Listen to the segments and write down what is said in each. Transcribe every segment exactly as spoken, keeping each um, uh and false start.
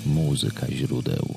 Muzyka źródeł.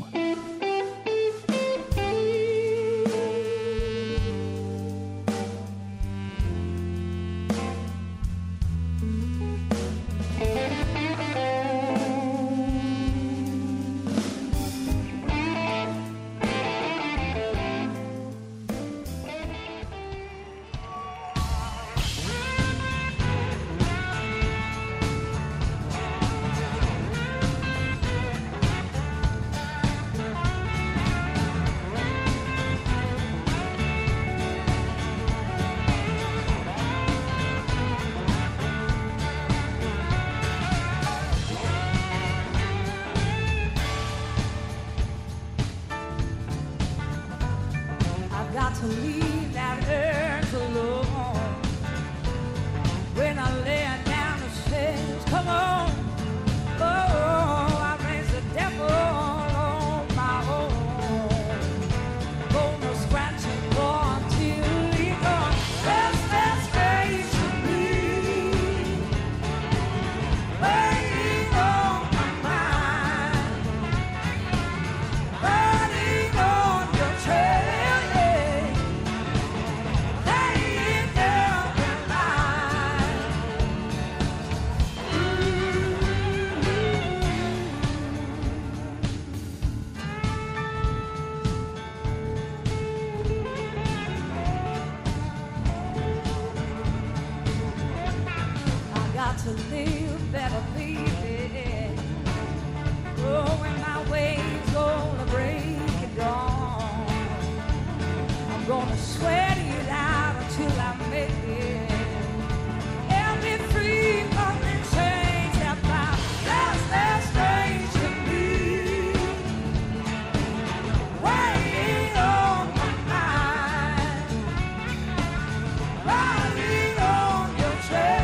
To leave that earth alone. When I lay down the stairs, come on, oh, I raise the devil on my own. Gonna scratch and claw until he comes. That's that space to me, waiting on my mind, riding on your trail. To live better, baby. Oh, when my waves gonna break it down, I'm gonna sweat it out until I make it. And be free from the chains that bind. That's that strange to me. Waiting on my mind, riding on your trail.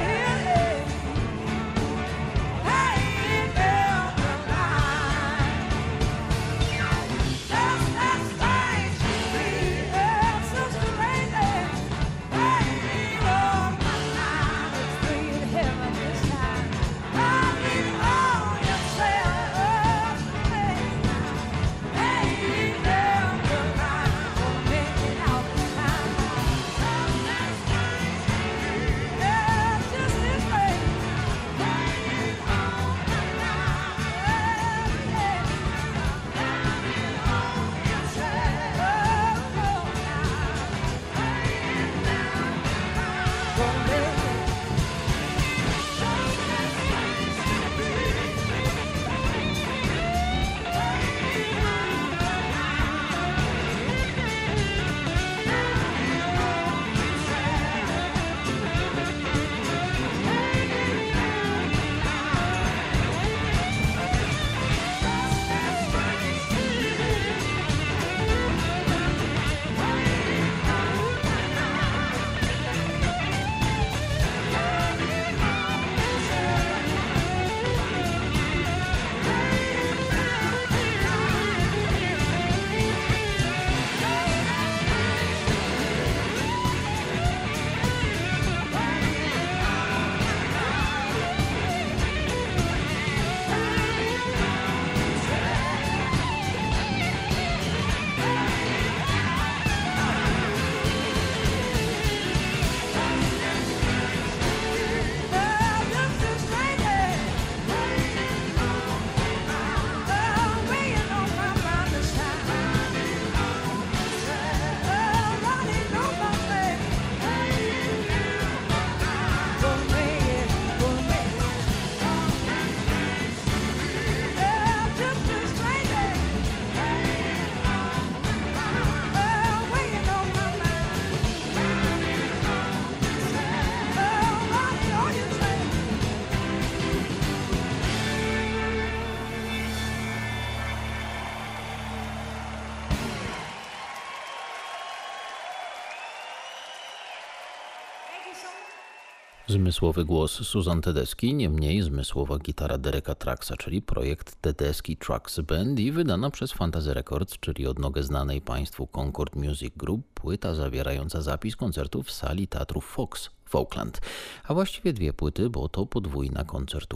Zmysłowy głos Susan Tedeschi, nie mniej zmysłowa gitara Dereka Trucksa, czyli projekt Tedeschi Trucks Band i wydana przez Fantasy Records, czyli odnogę znanej Państwu Concord Music Group, płyta zawierająca zapis koncertów w sali teatru Fox w Oakland, a właściwie dwie płyty, bo to podwójna koncertówka.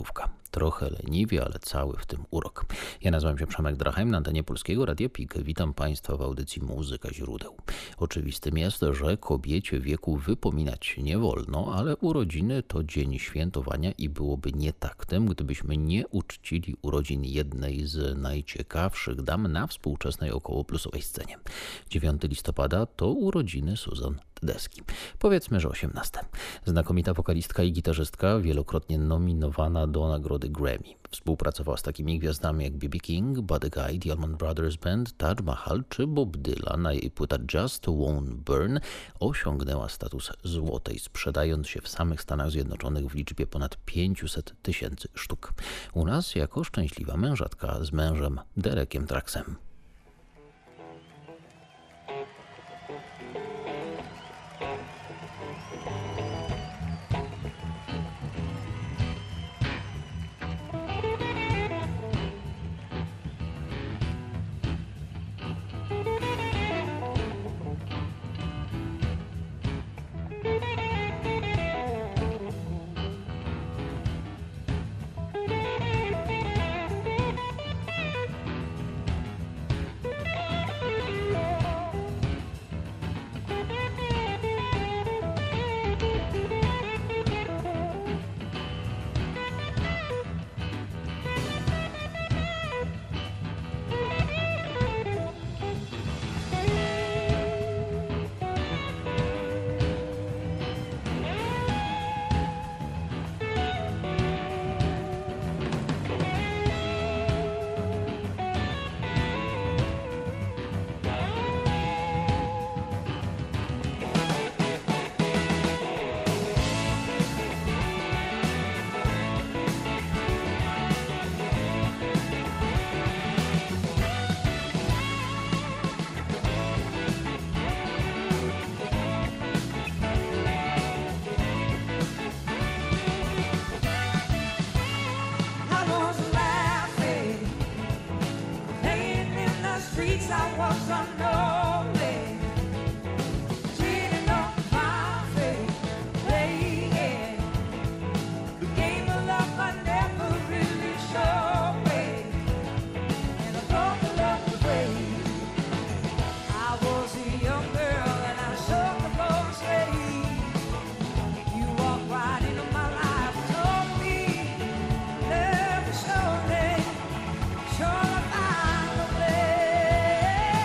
trochę leniwie, ale cały w tym urok. Ja nazywam się Przemek Drachem, na antenie Polskiego Radia Pik. Witam Państwa w audycji Muzyka Źródeł. Oczywistym jest, że kobiecie wieku wypominać nie wolno, ale urodziny to dzień świętowania i byłoby nietaktem, gdybyśmy nie uczcili urodzin jednej z najciekawszych dam na współczesnej okołoplusowej scenie. dziewiątego listopada to urodziny Susan Tedeschi. Powiedzmy, że osiemnaste. Znakomita wokalistka i gitarzystka, wielokrotnie nominowana do nagrody Grammy. Współpracowała z takimi gwiazdami jak B B King, Buddy Guy, The Allman Brothers Band, Taj Mahal czy Bob Dylan, a jej płyta Just Won't Burn osiągnęła status złotej, sprzedając się w samych Stanach Zjednoczonych w liczbie ponad pięćset tysięcy sztuk. U nas jako szczęśliwa mężatka z mężem Derekiem Traxem. Sure, I find a way.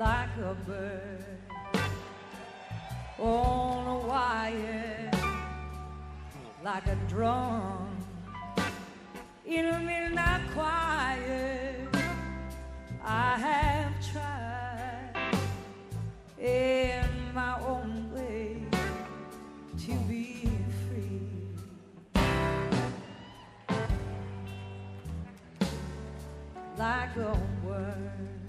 like a bird on a wire, like a drum in a midnight choir. I have tried in my own way to be free, like a worm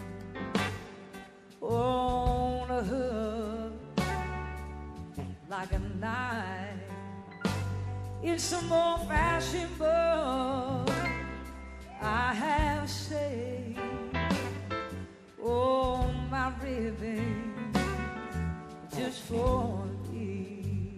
on a hook, like a knife in some old-fashioned book. I have saved all my ribbons just for thee.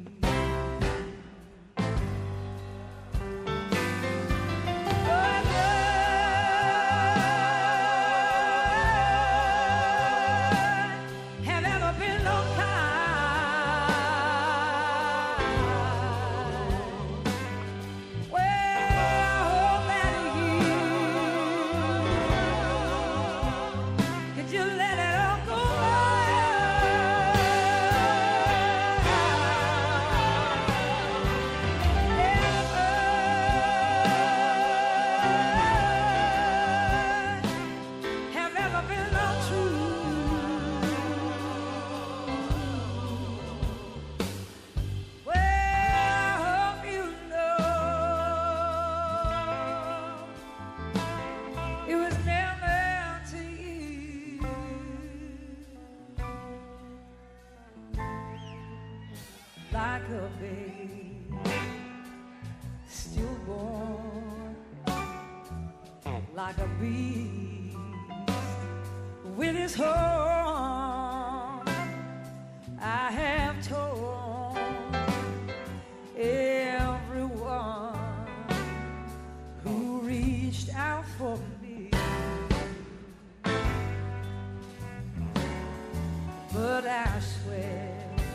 Like a babe stillborn, like a beast with his horn. I have told everyone who reached out for me, but I swear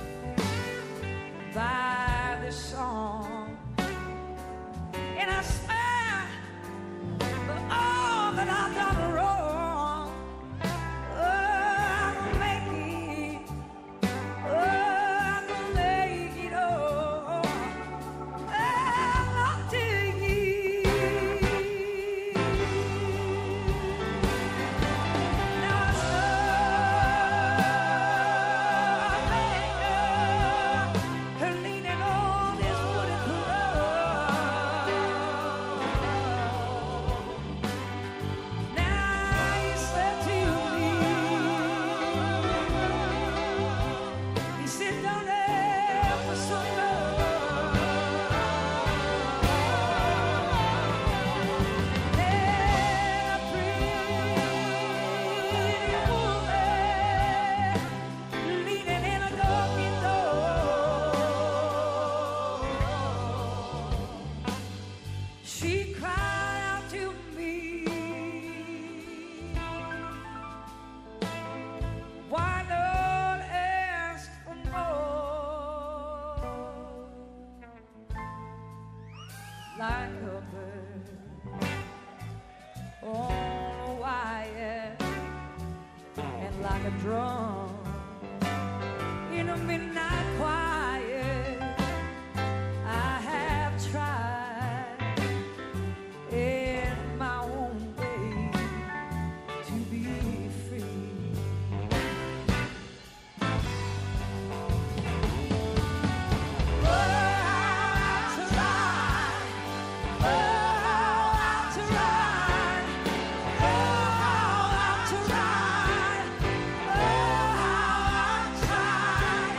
by this song, and I swear for all that I've done wrong, oh, I'm gonna make it, oh, I'm gonna make it, oh, I'll take it. Now I her leaning on this wooden cross. Now he said to me, he said, don't ever suffer. That pretty woman leaning in a darkened door, she cried out to me, why not ask for more? Like a bird on a wire, and like a drum in a midnight choir. I have tried in my own way to be free. Oh, I've tried. Oh, I've tried. Oh, I've tried. Oh, I've tried.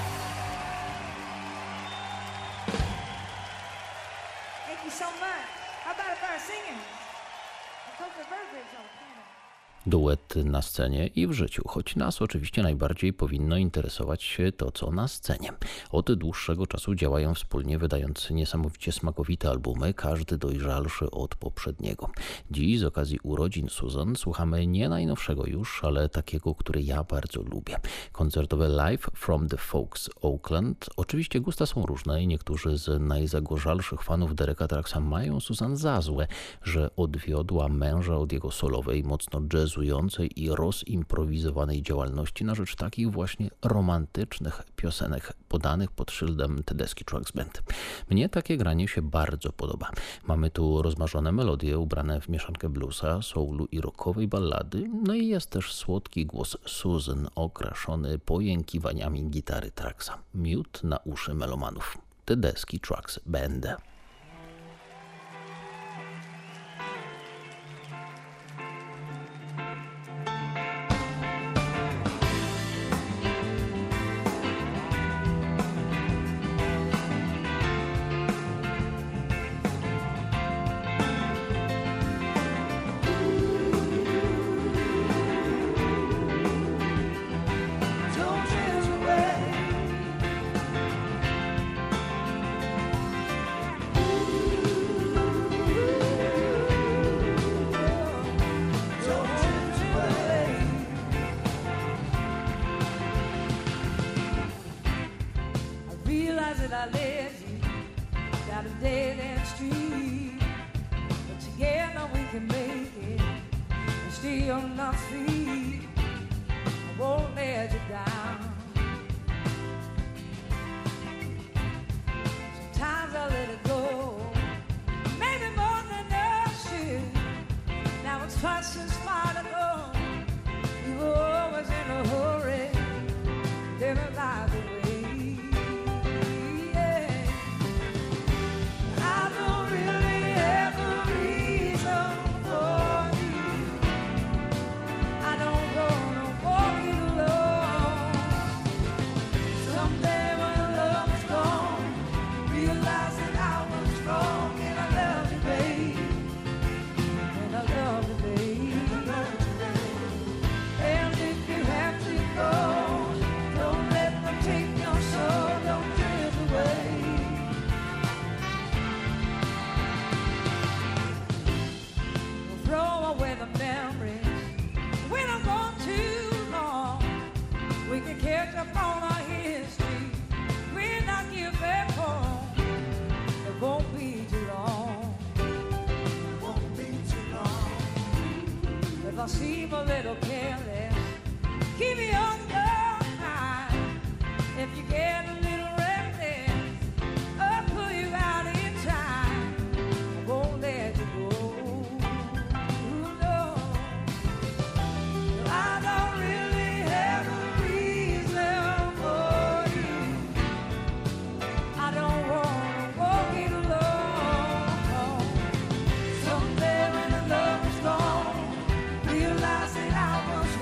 Thank you so much. How about if I singing? Because the birthdays on the piano. Duet na scenie i w życiu, choć nas oczywiście najbardziej powinno interesować to, co na scenie. Od dłuższego czasu działają wspólnie, wydając niesamowicie smakowite albumy, każdy dojrzalszy od poprzedniego. Dziś z okazji urodzin Susan słuchamy nie najnowszego już, ale takiego, który ja bardzo lubię. Koncertowe Live from the Folks Oakland. Oczywiście gusta są różne i niektórzy z najzagorzalszych fanów Dereka Trucksa mają Susan za złe, że odwiodła męża od jego solowej, mocno jazzującej i rozimprowizowanej działalności na rzecz takich właśnie romantycznych piosenek podanych pod szyldem Tedeschi Trucks Band. Mnie takie granie się bardzo podoba. Mamy tu rozmarzone melodie ubrane w mieszankę bluesa, soulu i rockowej ballady, no i jest też słodki głos Susan okraszony pojękiwaniami gitary Trucksa. Miód na uszy melomanów. Tedeschi Trucks Band. I led you down a dead end street, but together we can make it and still not free. I won't let you down. Sometimes I let it go, maybe more than I should. Now it's twice as far to go. You were always in a hurry, living life away. If I seem a little careless, keep me on your mind. If you get a little reckless, I'll pull you out in time. I won't let you go. No, I don't really have a reason for you. I don't want to walk it alone. Someday when the love is gone, realize that I was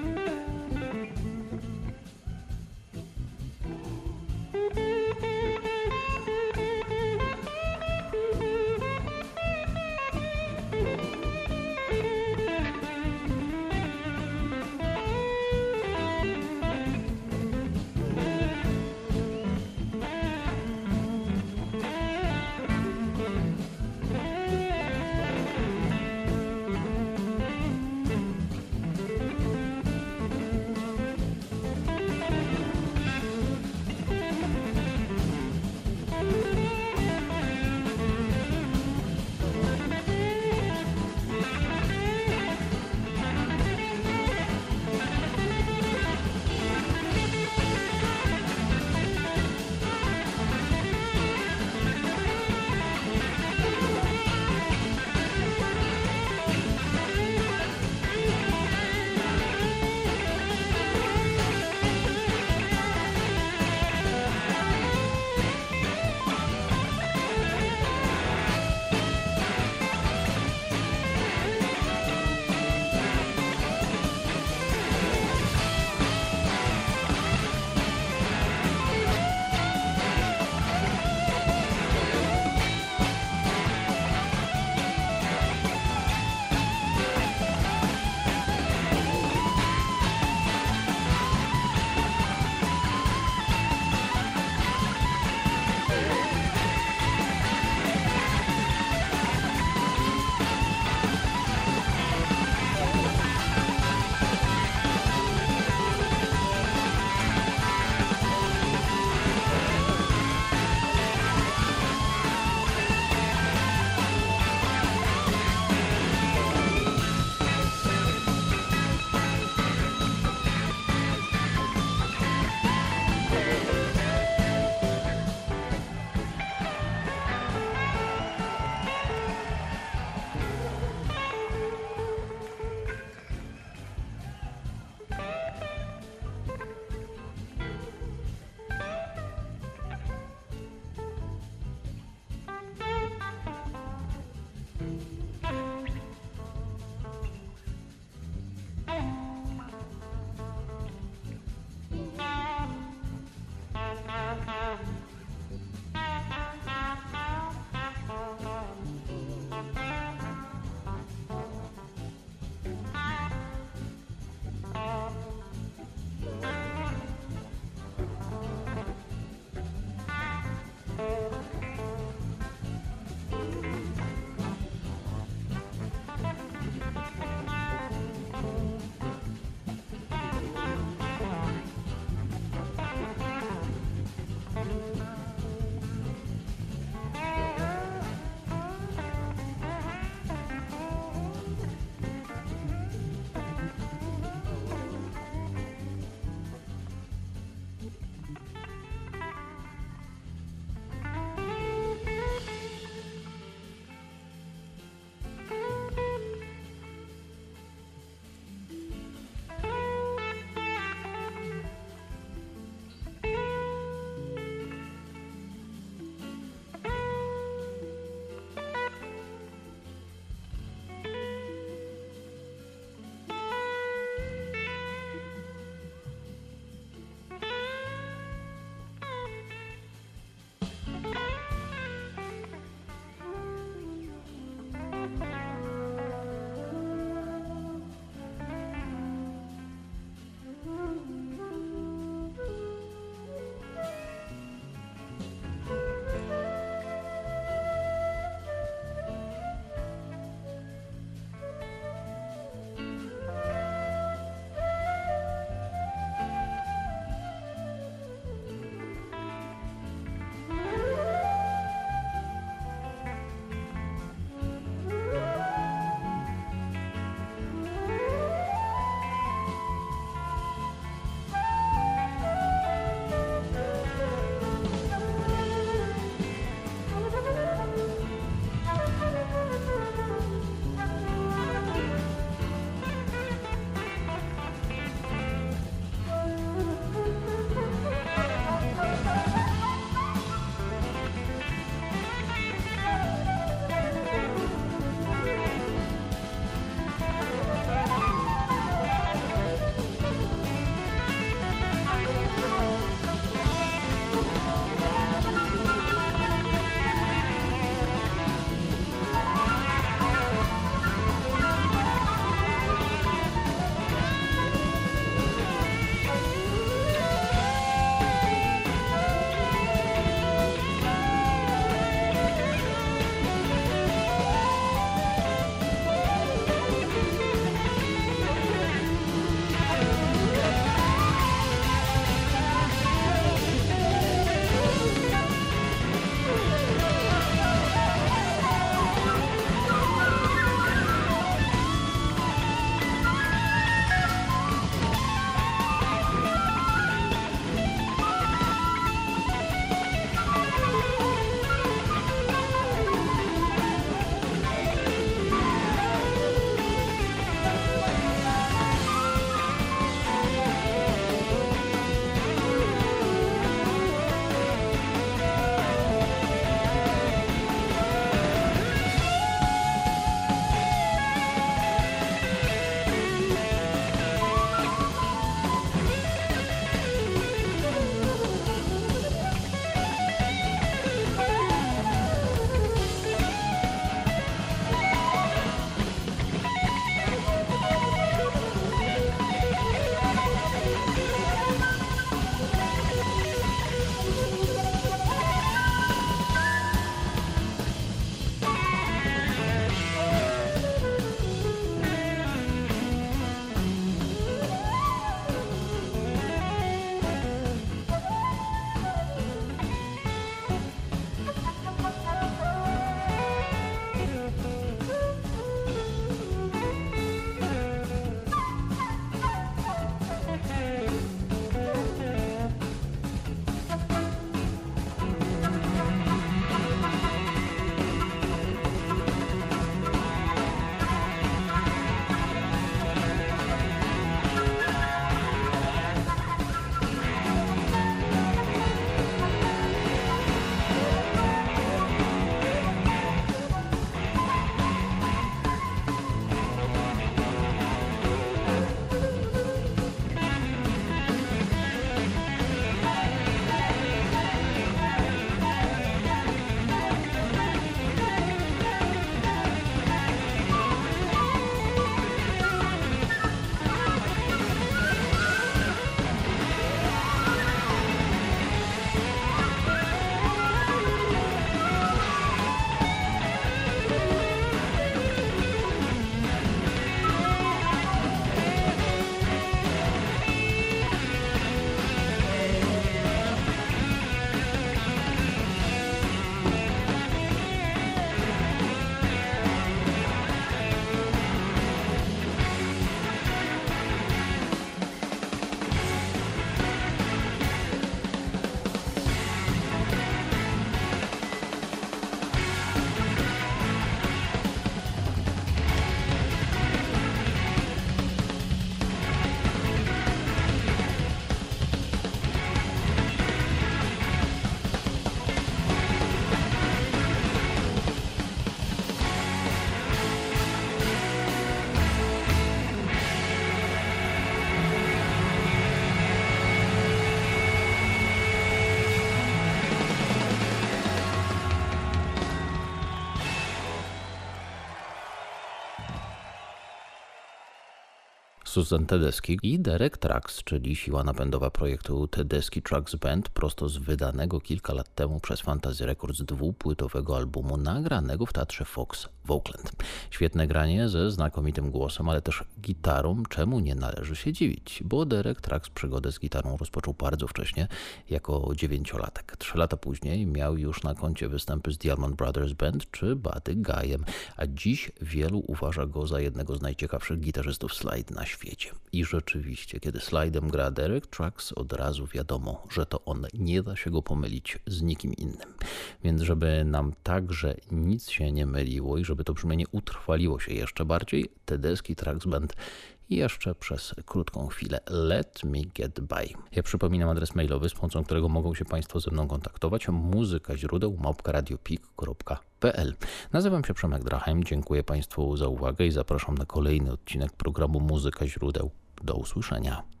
Susan Tedeschi i Derek Trax, czyli siła napędowa projektu Tedeschi Trucks Band, prosto z wydanego kilka lat temu przez Fantasy Records dwupłytowego albumu nagranego w Teatrze Fox w Oakland. Świetne granie ze znakomitym głosem, ale też gitarą, czemu nie należy się dziwić, bo Derek Trax przygodę z gitarą rozpoczął bardzo wcześnie, jako dziewięciolatek. Trzy lata później miał już na koncie występy z The Allman Brothers Band czy Buddy Guyem, a dziś wielu uważa go za jednego z najciekawszych gitarzystów slide na świecie. I rzeczywiście, kiedy slidem gra Derek Trax, od razu wiadomo, że to on, nie da się go pomylić z nikim innym. Więc żeby nam także nic się nie myliło i żeby to brzmienie utrwaliło się jeszcze bardziej, Tedeschi Trucks Band jeszcze przez krótką chwilę Let Me Get By. Ja przypominam adres mailowy, z pomocą którego mogą się Państwo ze mną kontaktować, muzyka źródeł małpka radiopik kropka p l. Nazywam się Przemek Drachem, dziękuję Państwu za uwagę i zapraszam na kolejny odcinek programu Muzyka źródeł. Do usłyszenia.